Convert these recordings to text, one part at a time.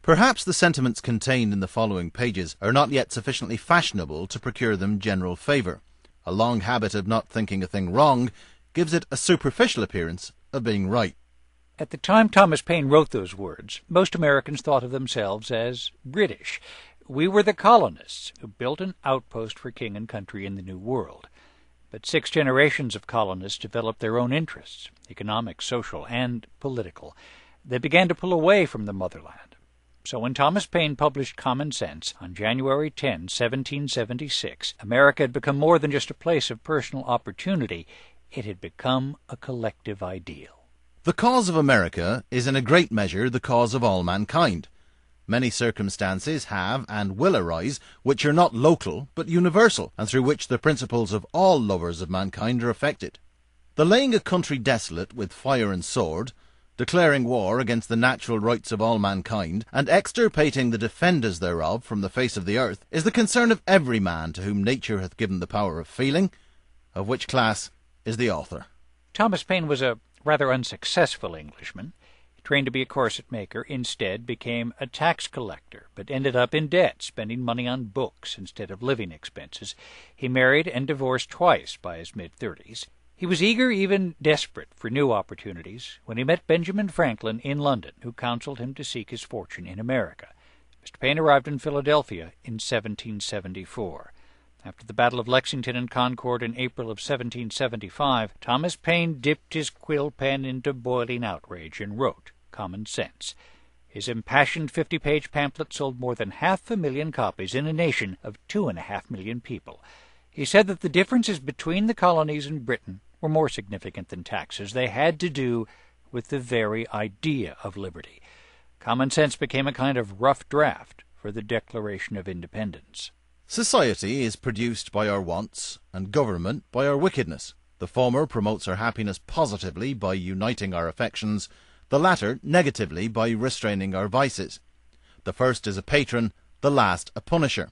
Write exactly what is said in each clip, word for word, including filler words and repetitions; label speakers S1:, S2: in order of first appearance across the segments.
S1: Perhaps the sentiments contained in the following pages are not yet sufficiently fashionable to procure them general favour. A long habit of not thinking a thing wrong gives it a superficial appearance of being right.
S2: At the time Thomas Paine wrote those words, most Americans thought of themselves as British. We were the colonists who built an outpost for king and country in the New World. But six generations of colonists developed their own interests, economic, social, and political. They began to pull away from the motherland. So when Thomas Paine published Common Sense on January tenth, seventeen seventy-six, America had become more than just a place of personal opportunity. It had become a collective ideal.
S1: The cause of America is in a great measure the cause of all mankind. Many circumstances have and will arise which are not local but universal, and through which the principles of all lovers of mankind are affected. The laying a country desolate with fire and sword, declaring war against the natural rights of all mankind, and extirpating the defenders thereof from the face of the earth, is the concern of every man to whom nature hath given the power of feeling, of which class is the author.
S2: Thomas Paine was a rather unsuccessful Englishman. He trained to be a corset maker, instead became a tax collector, but ended up in debt, spending money on books instead of living expenses. He married and divorced twice by his mid-thirties. He was eager, even desperate, for new opportunities when he met Benjamin Franklin in London, who counseled him to seek his fortune in America. Mister Paine arrived in Philadelphia in seventeen seventy-four. After the Battle of Lexington and Concord in April of seventeen seventy-five, Thomas Paine dipped his quill pen into boiling outrage and wrote Common Sense. His impassioned fifty-page pamphlet sold more than half a million copies in a nation of two and a half million people. He said that the differences between the colonies and Britain were more significant than taxes. They had to do with the very idea of liberty. Common Sense became a kind of rough draft for the Declaration of Independence.
S1: Society is produced by our wants, and government by our wickedness. The former promotes our happiness positively by uniting our affections, the latter negatively by restraining our vices. The first is a patron, the last a punisher.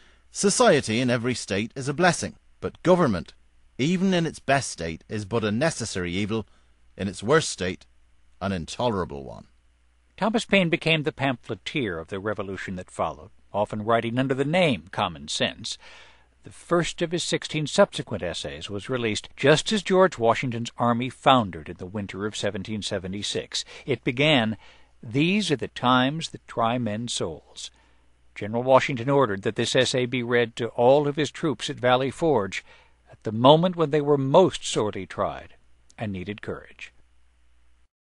S1: Society in every state is a blessing, but government, even in its best state, is but a necessary evil, in its worst state, an intolerable one.
S2: Thomas Paine became the pamphleteer of the revolution that followed, often writing under the name Common Sense. The first of his sixteen subsequent essays was released just as George Washington's army foundered in the winter of seventeen seventy-six. It began, "These are the times that try men's souls." General Washington ordered that this essay be read to all of his troops at Valley Forge at the moment when they were most sorely tried and needed courage.